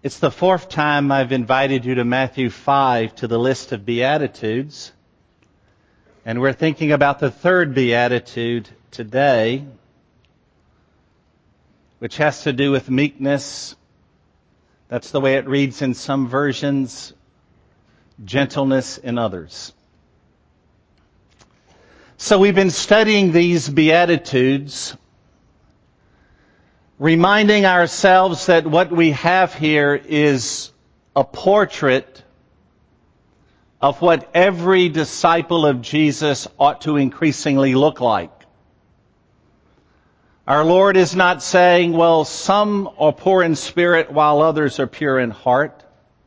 It's the fourth time I've invited you to Matthew 5 to the list of Beatitudes. And we're thinking about the third Beatitude today, which has to do with meekness. That's the way it reads in some versions. Gentleness in others. So we've been studying these Beatitudes, reminding ourselves that what we have here is a portrait of what every disciple of Jesus ought to increasingly look like. Our Lord is not saying, well, some are poor in spirit while others are pure in heart.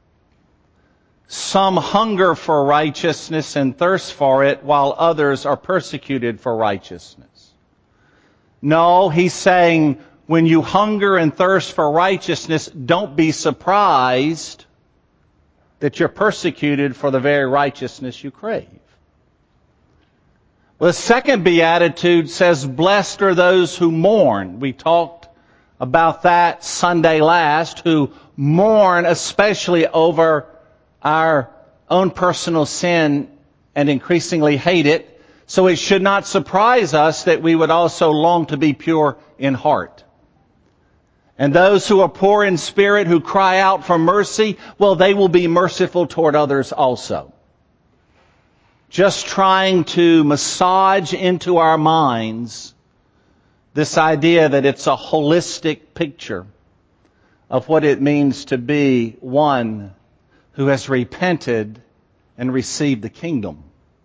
Some hunger for righteousness and thirst for it while others are persecuted for righteousness. No, He's saying, when you hunger and thirst for righteousness, don't be surprised that you're persecuted for the very righteousness you crave. Well, the second beatitude says, blessed are those who mourn. We talked about that Sunday last, who mourn especially over our own personal sin and increasingly hate it. So it should not surprise us that we would also long to be pure in heart. And those who are poor in spirit, who cry out for mercy, well, they will be merciful toward others also. Just trying to massage into our minds this idea that it's a holistic picture of what it means to be one who has repented and received the kingdom.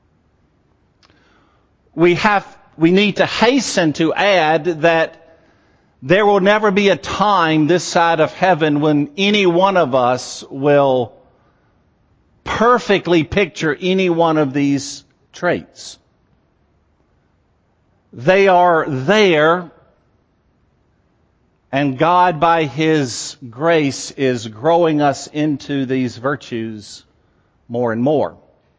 We need to hasten to add that there will never be a time this side of heaven when any one of us will perfectly picture any one of these traits. They are there, and God, by His grace, is growing us into these virtues more and more.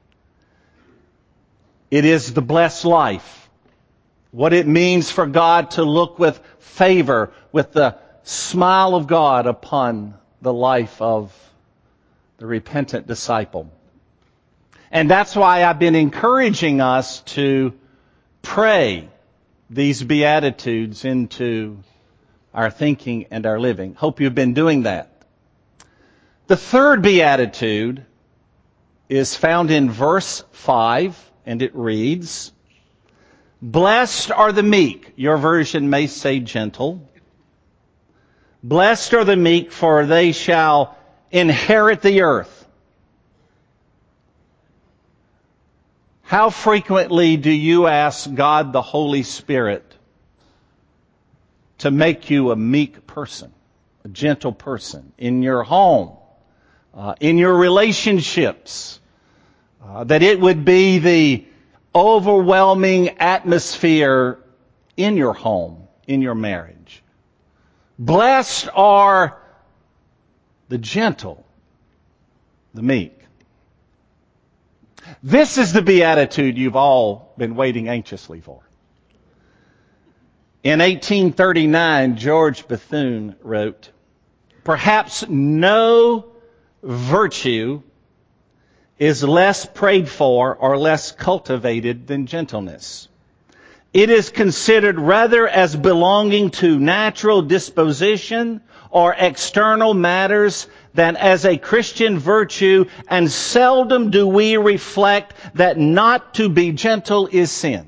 It is the blessed life. What it means for God to look with favor, with the smile of God upon the life of the repentant disciple. And that's why I've been encouraging us to pray these Beatitudes into our thinking and our living. Hope you've been doing that. The third Beatitude is found in verse 5, and it reads, blessed are the meek. Your version may say gentle. Blessed are the meek, for they shall inherit the earth. How frequently do you ask God the Holy Spirit to make you a meek person, a gentle person in your home, in your relationships, that it would be the overwhelming atmosphere in your home, in your marriage? Blessed are the gentle, the meek. This is the beatitude you've all been waiting anxiously for. In 1839, George Bethune wrote, perhaps no virtue is less prayed for or less cultivated than gentleness. It is considered rather as belonging to natural disposition or external matters than as a Christian virtue, and seldom do we reflect that not to be gentle is sin.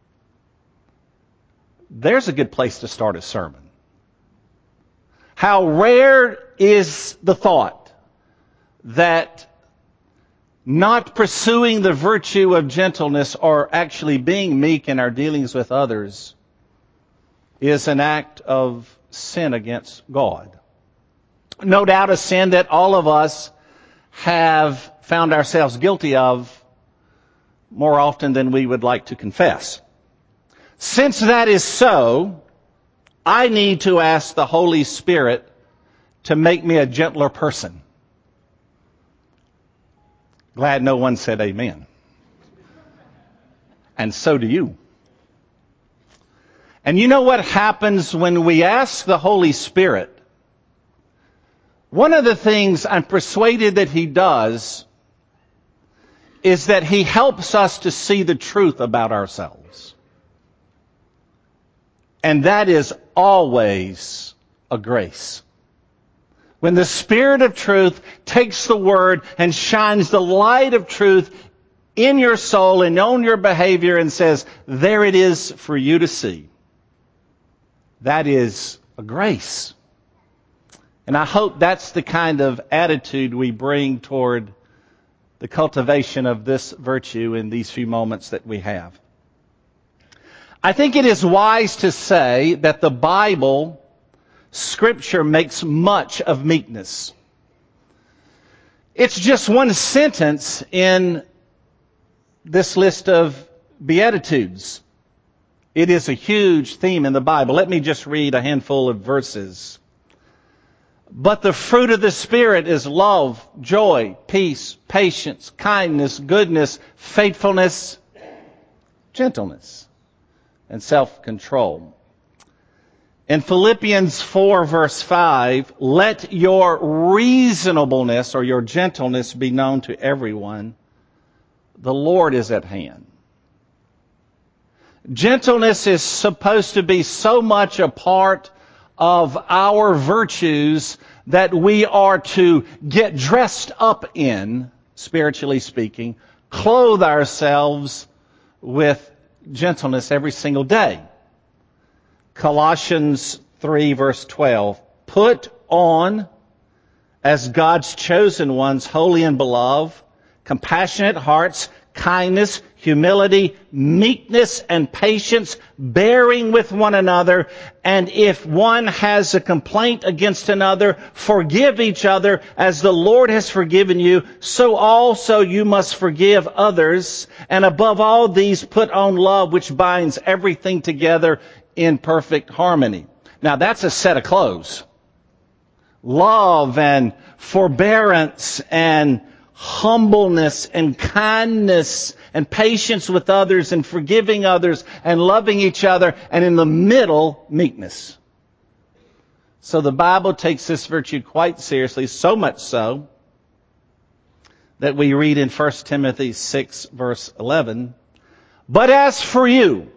There's a good place to start a sermon. How rare is the thought that not pursuing the virtue of gentleness or actually being meek in our dealings with others is an act of sin against God. No doubt a sin that all of us have found ourselves guilty of more often than we would like to confess. Since that is so, I need to ask the Holy Spirit to make me a gentler person. Glad no one said amen. And so do you. And you know what happens when we ask the Holy Spirit One of the things I'm persuaded that he does is that he helps us to see the truth about ourselves. And that is always a grace. When the Spirit of truth takes the Word and shines the light of truth in your soul and on your behavior and says, there it is for you to see. That is a grace. And I hope that's the kind of attitude we bring toward the cultivation of this virtue in these few moments that we have. I think it is wise to say that the Bible, Scripture, makes much of meekness. It's just one sentence in this list of Beatitudes. It is a huge theme in the Bible. Let me just read a handful of verses. But the fruit of the Spirit is love, joy, peace, patience, kindness, goodness, faithfulness, gentleness, and self-control. In Philippians 4 verse 5, let your reasonableness or your gentleness be known to everyone. The Lord is at hand. Gentleness is supposed to be so much a part of our virtues that we are to get dressed up in, spiritually speaking, clothe ourselves with gentleness every single day. Colossians 3 verse 12, put on as God's chosen ones, holy and beloved, compassionate hearts, kindness, humility, meekness, and patience, bearing with one another, and if one has a complaint against another, forgive each other as the Lord has forgiven you, so also you must forgive others. And above all these, put on love, which binds everything together in perfect harmony. Now that's a set of clothes. Love and forbearance and humbleness and kindness and patience with others and forgiving others and loving each other, and in the middle, meekness. So the Bible takes this virtue quite seriously, so much so that we read in 1 Timothy 6 verse 11, but as for you,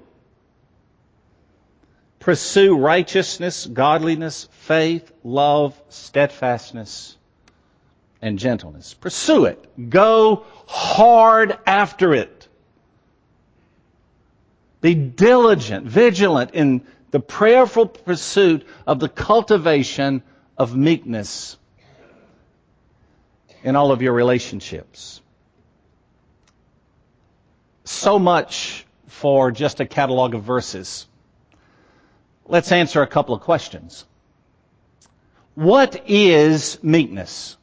pursue righteousness, godliness, faith, love, steadfastness, and gentleness. Pursue it. Go hard after it. Be diligent, vigilant in the prayerful pursuit of the cultivation of meekness in all of your relationships. So much for just a catalog of verses. Let's answer a couple of questions. What is meekness?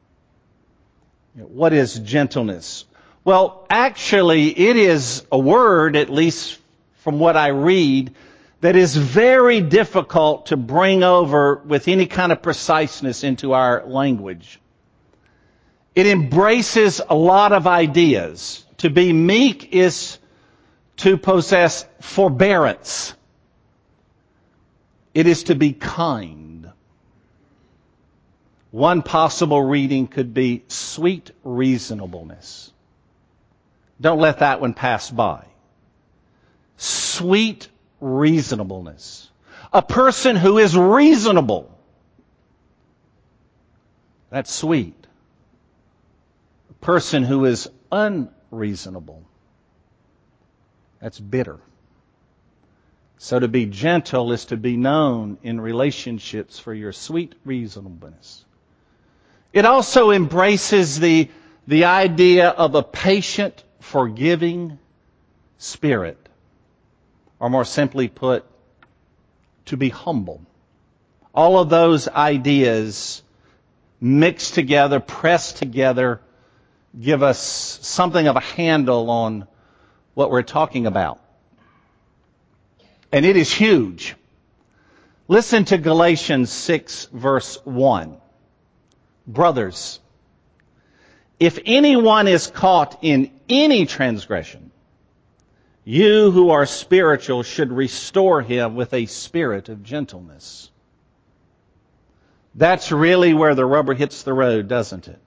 What is gentleness? Well, actually, it is a word, at least from what I read, that is very difficult to bring over with any kind of preciseness into our language. It embraces a lot of ideas. To be meek is to possess forbearance. It is to be kind. One possible reading could be sweet reasonableness. Don't let that one pass by. Sweet reasonableness. A person who is reasonable. That's sweet. A person who is unreasonable. That's bitter. So to be gentle is to be known in relationships for your sweet reasonableness. It also embraces the idea of a patient, forgiving spirit. Or more simply put, to be humble. All of those ideas mixed together, pressed together, give us something of a handle on what we're talking about. And it is huge. Listen to Galatians 6 verse 1. Brothers, if anyone is caught in any transgression, you who are spiritual should restore him with a spirit of gentleness. That's really where the rubber hits the road, doesn't it?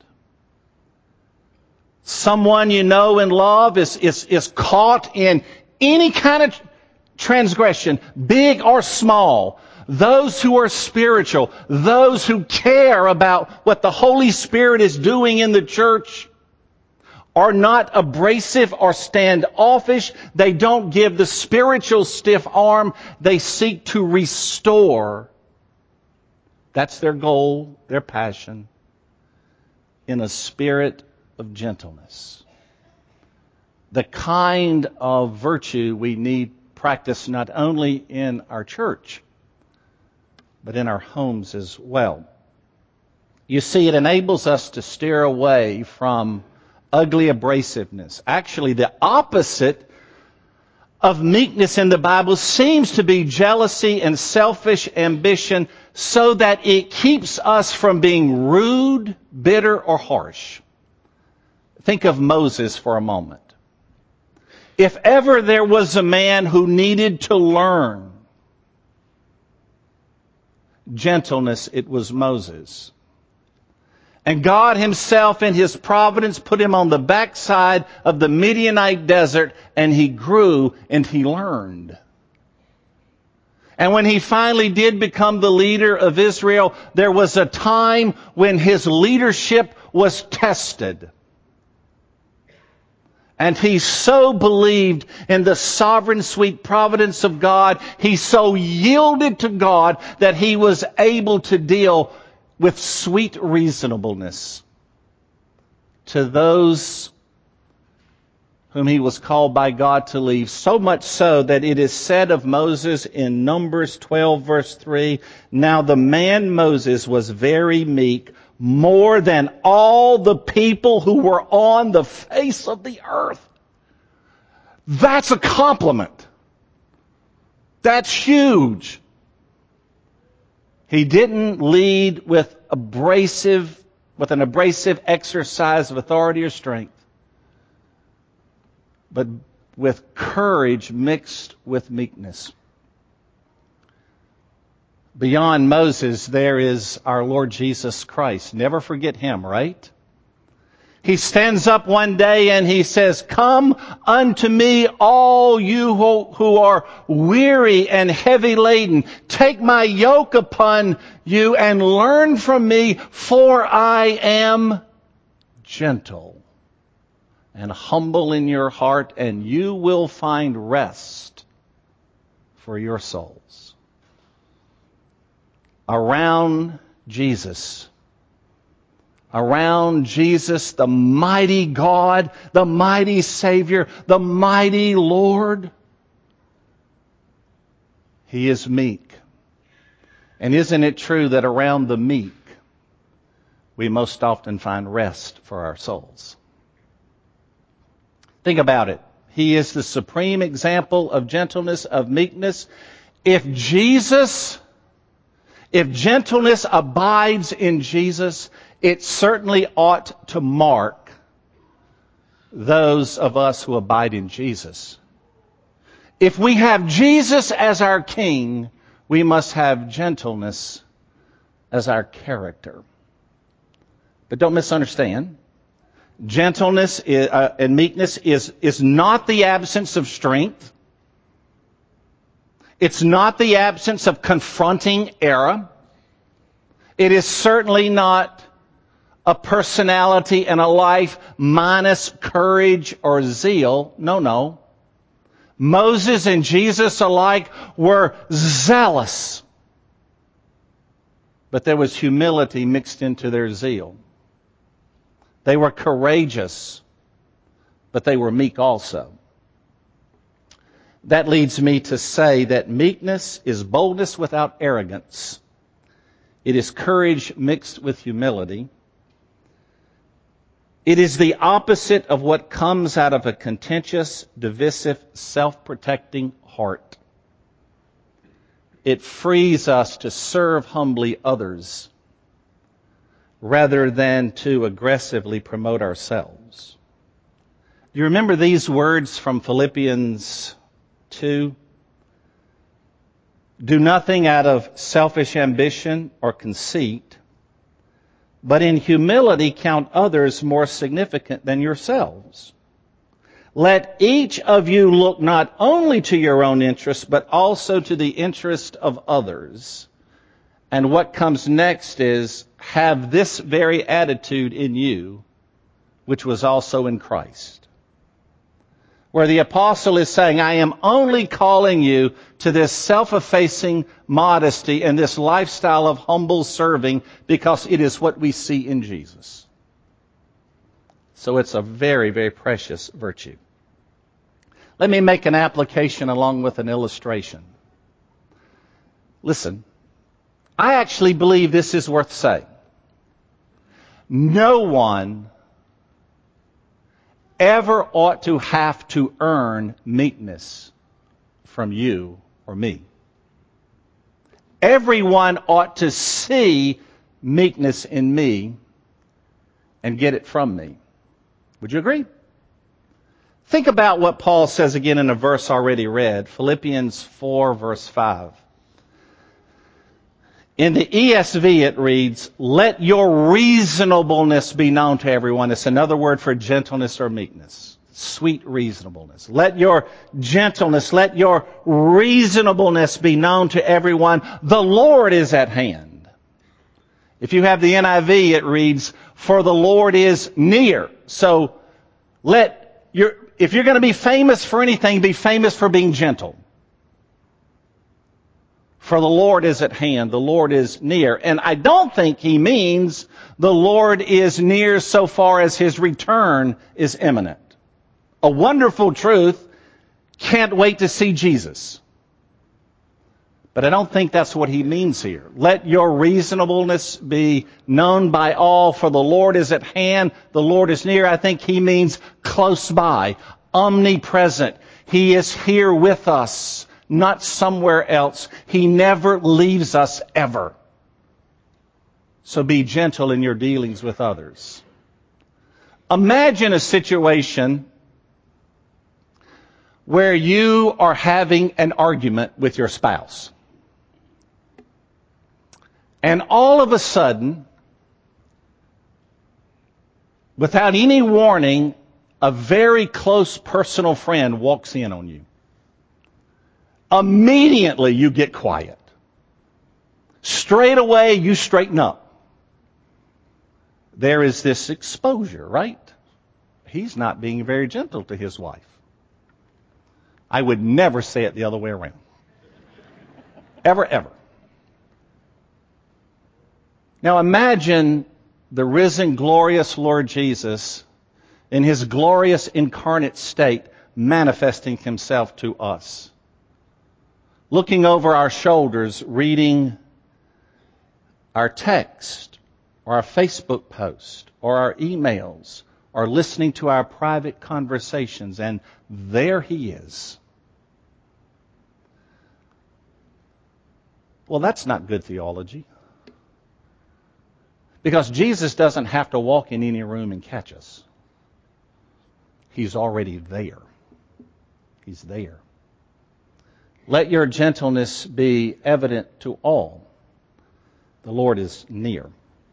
Someone you know and love is caught in any kind of transgression, big or small. Those who are spiritual, those who care about what the Holy Spirit is doing in the church, are not abrasive or standoffish. They don't give the spiritual stiff arm. They seek to restore. That's their goal, their passion, in a spirit of gentleness. The kind of virtue we need practice not only in our church, but in our homes as well. You see, it enables us to steer away from ugly abrasiveness. Actually, the opposite of meekness in the Bible seems to be jealousy and selfish ambition, so that it keeps us from being rude, bitter, or harsh. Think of Moses for a moment. If ever there was a man who needed to learn gentleness, it was Moses. And God himself in his providence put him on the backside of the Midianite desert, and he grew and he learned. And when he finally did become the leader of Israel, there was a time when his leadership was tested. And he so believed in the sovereign, sweet providence of God, he so yielded to God that he was able to deal with sweet reasonableness to those whom he was called by God to lead. So much so that it is said of Moses in Numbers 12 verse 3, "Now the man Moses was very meek, more than all the people who were on the face of the earth." That's a compliment. That's huge. He didn't lead with an abrasive exercise of authority or strength, but with courage mixed with meekness. Beyond Moses, there is our Lord Jesus Christ. Never forget him, right? He stands up one day and he says, "Come unto me, all you who are weary and heavy laden. Take my yoke upon you and learn from me, for I am gentle and humble in your heart, and you will find rest for your souls." Around Jesus, the mighty God, the mighty Savior, the mighty Lord, he is meek. And isn't it true that around the meek, we most often find rest for our souls? Think about it. He is the supreme example of gentleness, of meekness. If gentleness abides in Jesus, it certainly ought to mark those of us who abide in Jesus. If we have Jesus as our King, we must have gentleness as our character. But don't misunderstand. Gentleness and meekness is not the absence of strength. It's not the absence of confronting error. It is certainly not a personality and a life minus courage or zeal. No. Moses and Jesus alike were zealous, but there was humility mixed into their zeal. They were courageous, but they were meek also. That leads me to say that meekness is boldness without arrogance. It is courage mixed with humility. It is the opposite of what comes out of a contentious, divisive, self-protecting heart. It frees us to serve humbly others rather than to aggressively promote ourselves. Do you remember these words from Philippians 2? "Do nothing out of selfish ambition or conceit, but in humility count others more significant than yourselves. Let each of you look not only to your own interest, but also to the interest of others. And what comes next is, have this very attitude in you, which was also in Christ. Where the apostle is saying, I am only calling you to this self-effacing modesty and this lifestyle of humble serving because it is what we see in Jesus. So it's a very, very precious virtue. Let me make an application along with an illustration. Listen, I actually believe this is worth saying. No one ever ought to have to earn meekness from you or me. Everyone ought to see meekness in me and get it from me. Would you agree? Think about what Paul says again in a verse already read, Philippians 4, verse 5. In the ESV it reads, let your reasonableness be known to everyone. It's another word for gentleness or meekness. Sweet reasonableness. Let your gentleness, let your reasonableness be known to everyone. The Lord is at hand. If you have the NIV, it reads, for the Lord is near. So if you're going to be famous for anything, be famous for being gentle. For the Lord is at hand. The Lord is near. And I don't think he means the Lord is near so far as his return is imminent. A wonderful truth. Can't wait to see Jesus. But I don't think that's what he means here. Let your reasonableness be known by all, for the Lord is at hand. The Lord is near. I think he means close by, omnipresent. He is here with us, not somewhere else. He never leaves us ever. So be gentle in your dealings with others. Imagine a situation where you are having an argument with your spouse. And all of a sudden, without any warning, a very close personal friend walks in on you. Immediately you get quiet. Straight away you straighten up. There is this exposure, right? He's not being very gentle to his wife. I would never say it the other way around. Ever. Now imagine the risen, glorious Lord Jesus in his glorious incarnate state manifesting himself to us. Looking over our shoulders, reading our text, or our Facebook post, or our emails, or listening to our private conversations, and there he is. Well, that's not good theology. Because Jesus doesn't have to walk in any room and catch us. He's already there. He's there. Let your gentleness be evident to all. The Lord is near.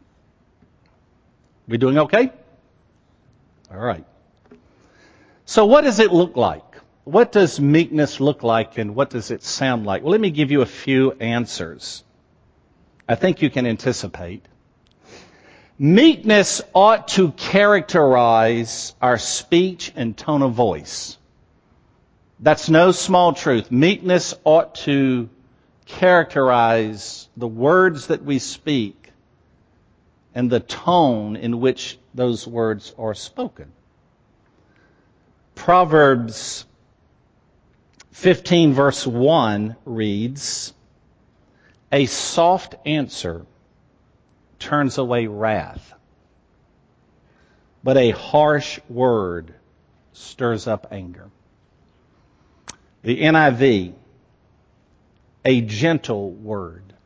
We doing okay? All right. So what does it look like? What does meekness look like and what does it sound like? Well, let me give you a few answers. I think you can anticipate. Meekness ought to characterize our speech and tone of voice. That's no small truth. Meekness ought to characterize the words that we speak and the tone in which those words are spoken. Proverbs 15 verse 1 reads, a soft answer turns away wrath, but a harsh word stirs up anger. The NIV, a gentle word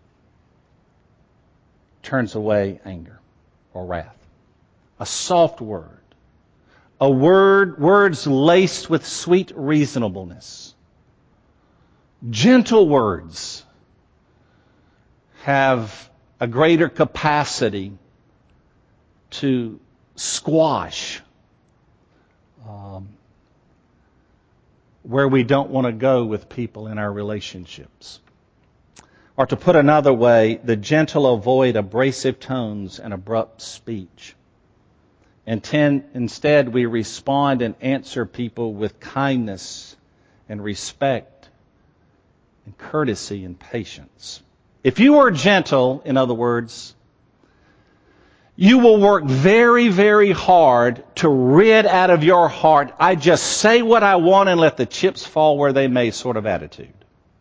turns away anger or wrath. A soft word. Words laced with sweet reasonableness. Gentle words have a greater capacity to squash where we don't want to go with people in our relationships. Or to put another way, the gentle avoid abrasive tones and abrupt speech. Instead, we respond and answer people with kindness and respect and courtesy and patience. If you are gentle, in other words, you will work very, very hard to rid out of your heart, I just say what I want and let the chips fall where they may sort of attitude.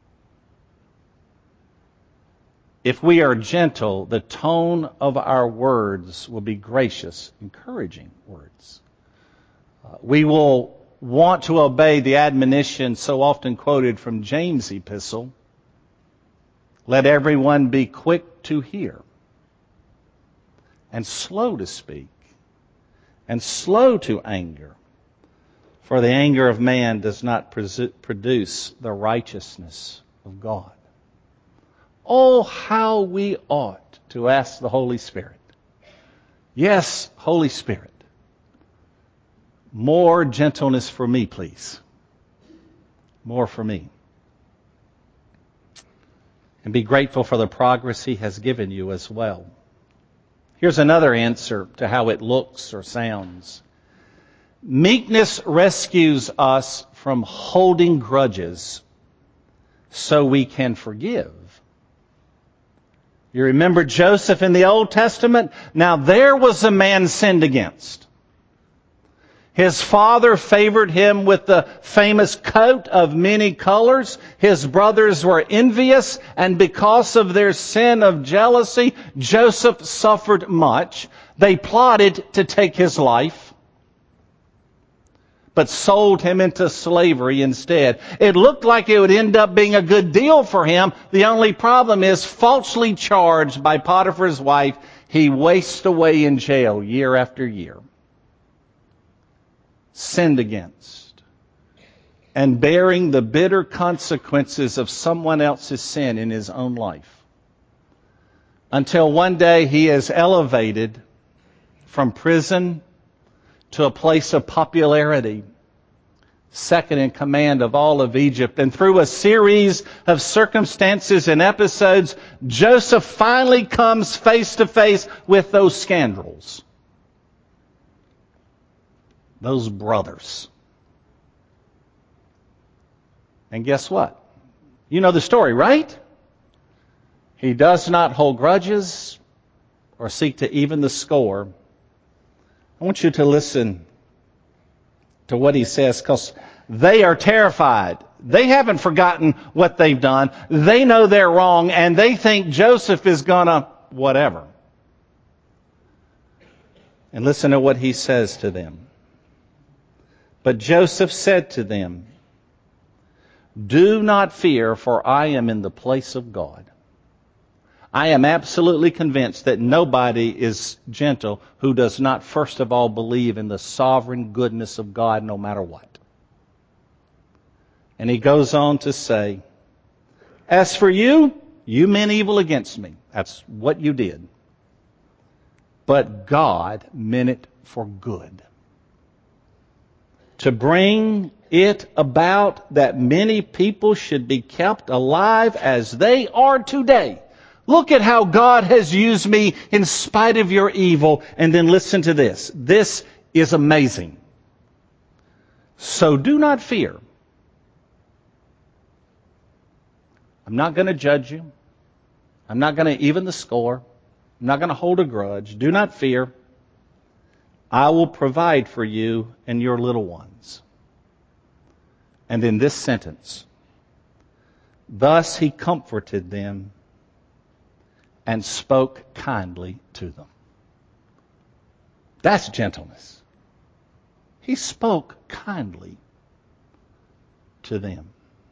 If we are gentle, the tone of our words will be gracious, encouraging words. We will want to obey the admonition so often quoted from James' epistle, let everyone be quick to hear, and slow to speak, and slow to anger. For the anger of man does not produce the righteousness of God. Oh, how we ought to ask the Holy Spirit. Yes, Holy Spirit, more gentleness for me, please. More for me. And be grateful for the progress He has given you as well. Here's another answer to how it looks or sounds. Meekness rescues us from holding grudges so we can forgive. You remember Joseph in the Old Testament? Now there was a man sinned against. His father favored him with the famous coat of many colors. His brothers were envious, and because of their sin of jealousy, Joseph suffered much. They plotted to take his life, but sold him into slavery instead. It looked like it would end up being a good deal for him. The only problem is, falsely charged by Potiphar's wife, he wastes away in jail year after year. Sinned against, and bearing the bitter consequences of someone else's sin in his own life. Until one day he is elevated from prison to a place of popularity, second in command of all of Egypt. And through a series of circumstances and episodes, Joseph finally comes face to face with those scoundrels. Those brothers. And guess what? You know the story, right? He does not hold grudges or seek to even the score. I want you to listen to what he says, because they are terrified. They haven't forgotten what they've done. They know they're wrong, and they think Joseph is gonna whatever. And listen to what he says to them. But Joseph said to them, do not fear, for I am in the place of God. I am absolutely convinced that nobody is gentle who does not first of all believe in the sovereign goodness of God no matter what. And he goes on to say, as for you, you meant evil against me. That's what you did. But God meant it for good, to bring it about that many people should be kept alive as they are today. Look at how God has used me in spite of your evil. And then listen to this. This is amazing. So do not fear. I'm not going to judge you. I'm not going to even the score. I'm not going to hold a grudge. Do not fear. I will provide for you and your little ones. And in this sentence, thus he comforted them and spoke kindly to them. That's gentleness. He spoke kindly to them.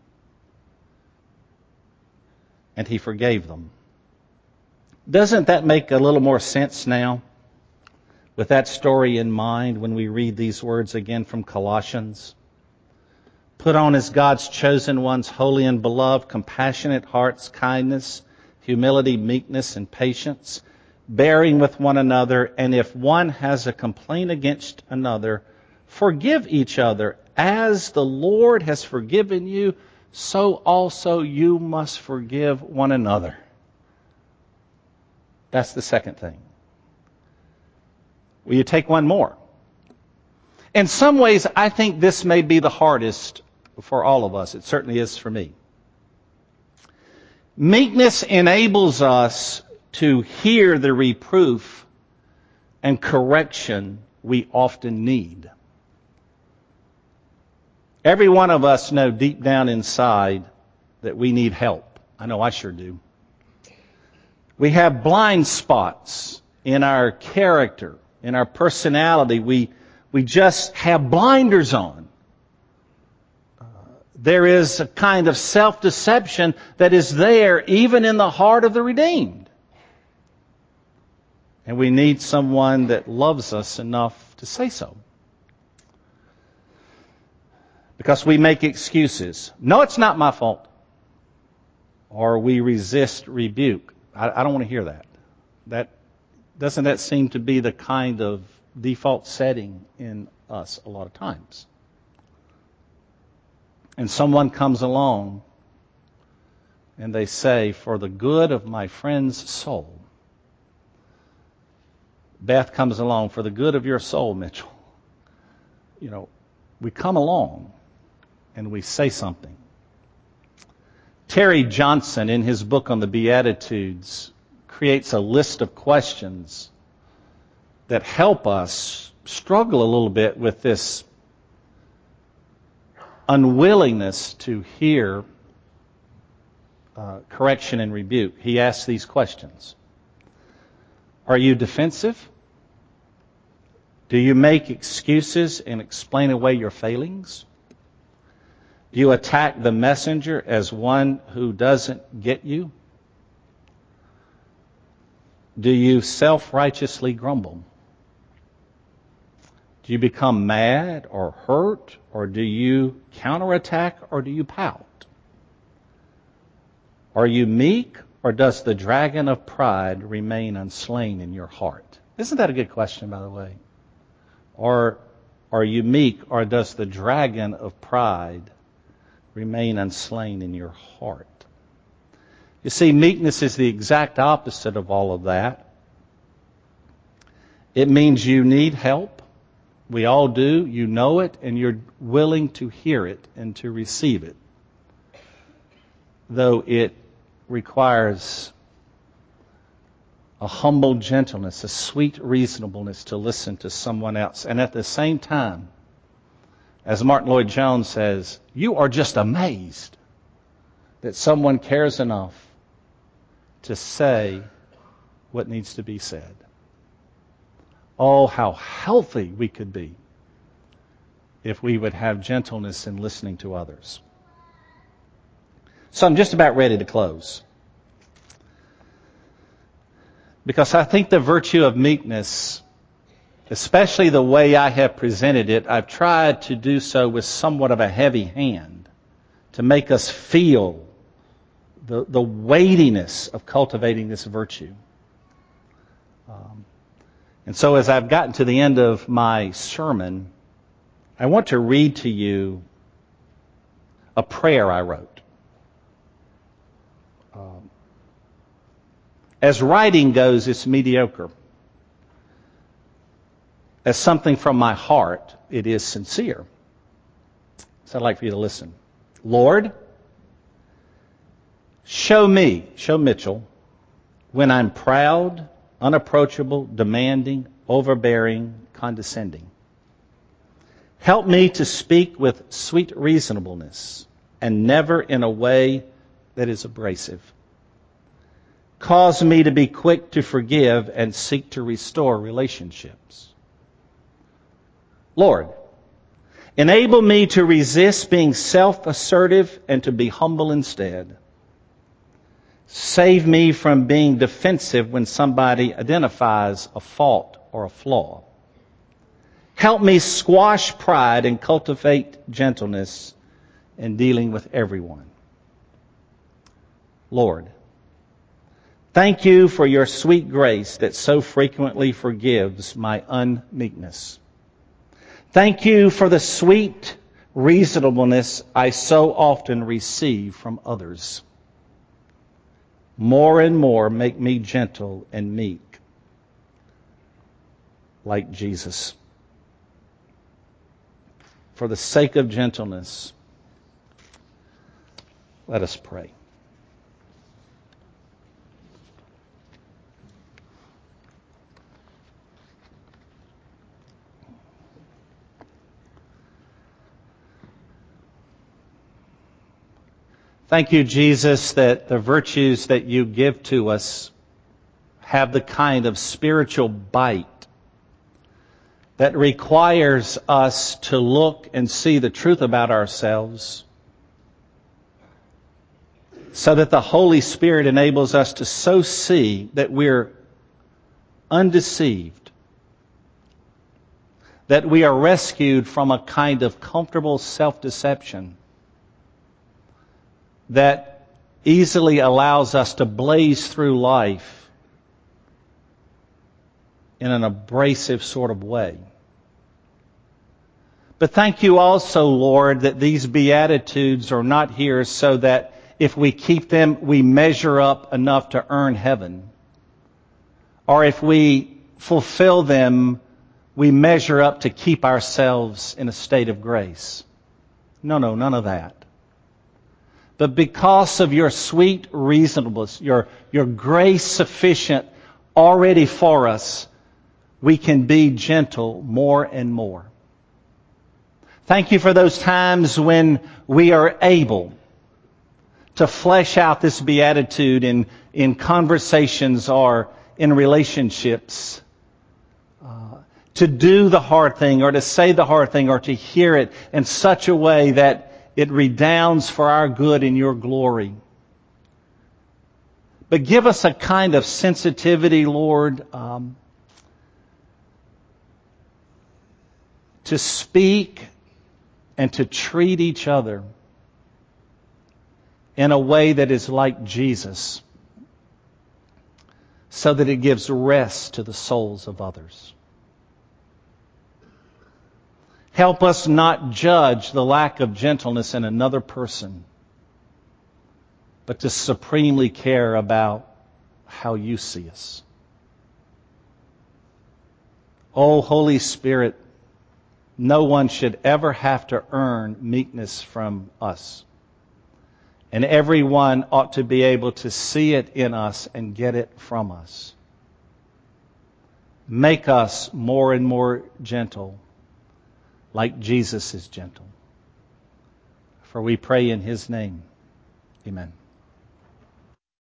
And he forgave them. Doesn't that make a little more sense now? With that story in mind, when we read these words again from Colossians, put on as God's chosen ones, holy and beloved, compassionate hearts, kindness, humility, meekness, and patience. bearing with one another, and if one has a complaint against another, forgive each other. As the Lord has forgiven you, so also you must forgive one another. That's the second thing. Will you take one more? In some ways, I think this may be the hardest for all of us. It certainly is for me. Meekness enables us to hear the reproof and correction we often need. Every one of us know deep down inside that we need help. I know I sure do. We have blind spots in our character, in our personality. We just have blinders on. There is a kind of self-deception that is there even in the heart of the redeemed. And we need someone that loves us enough to say so. Because we make excuses. No, it's not my fault. Or we resist rebuke. I don't want to hear that. Doesn't that seem to be the kind of default setting in us a lot of times? And someone comes along and they say, for the good of my friend's soul. Beth comes along, for the good of your soul, Mitchell. You know, we come along and we say something. Terry Johnson, in his book on the Beatitudes, creates a list of questions that help us struggle a little bit with this unwillingness to hear correction and rebuke. He asks these questions. Are you defensive? Do you make excuses and explain away your failings? Do you attack the messenger as one who doesn't get you? Do you self-righteously grumble? Do you become mad or hurt? Or do you counterattack? Or do you pout? Are you meek? Or does the dragon of pride remain unslain in your heart? Isn't that a good question, by the way? Or are you meek? Or does the dragon of pride remain unslain in your heart? You see, meekness is the exact opposite of all of that. It means you need help. We all do. You know it, and you're willing to hear it and to receive it. Though it requires a humble gentleness, a sweet reasonableness to listen to someone else. And at the same time, as Martin Lloyd-Jones says, you are just amazed that someone cares enough to say what needs to be said. Oh, how healthy we could be if we would have gentleness in listening to others. So I'm just about ready to close. Because I think the virtue of meekness, especially the way I have presented it, I've tried to do so with somewhat of a heavy hand to make us feel the weightiness of cultivating this virtue. And so as I've gotten to the end of my sermon, I want to read to you a prayer I wrote. As writing goes, it's mediocre. As something from my heart, it is sincere. So I'd like for you to listen. Lord, show Mitchell, when I'm proud, unapproachable, demanding, overbearing, condescending. Help me to speak with sweet reasonableness and never in a way that is abrasive. Cause me to be quick to forgive and seek to restore relationships. Lord, enable me to resist being self-assertive and to be humble instead. Save me from being defensive when somebody identifies a fault or a flaw. Help me squash pride and cultivate gentleness in dealing with everyone. Lord, Thank you for your sweet grace that so frequently forgives my unmeekness. Thank you for the sweet reasonableness I so often receive from others. More and more make me gentle and meek, like Jesus. For the sake of gentleness, let us pray. Thank you, Jesus, that the virtues that you give to us have the kind of spiritual bite that requires us to look and see the truth about ourselves so that the Holy Spirit enables us to so see that we're undeceived, that we are rescued from a kind of comfortable self-deception that easily allows us to blaze through life in an abrasive sort of way. But thank you also, Lord, that these Beatitudes are not here so that if we keep them, we measure up enough to earn heaven. Or if we fulfill them, we measure up to keep ourselves in a state of grace. No, none of that. But because of your sweet reasonableness, your grace sufficient already for us, we can be gentle more and more. Thank you for those times when we are able to flesh out this beatitude in conversations or in relationships. To do the hard thing or to say the hard thing or to hear it in such a way that it redounds for our good in your glory. But give us a kind of sensitivity, Lord, to speak and to treat each other in a way that is like Jesus, so that it gives rest to the souls of others. Help us not judge the lack of gentleness in another person, but to supremely care about how you see us. Oh, Holy Spirit, no one should ever have to earn meekness from us. And everyone ought to be able to see it in us and get it from us. Make us more and more gentle, like Jesus is gentle. For we pray in His name. Amen.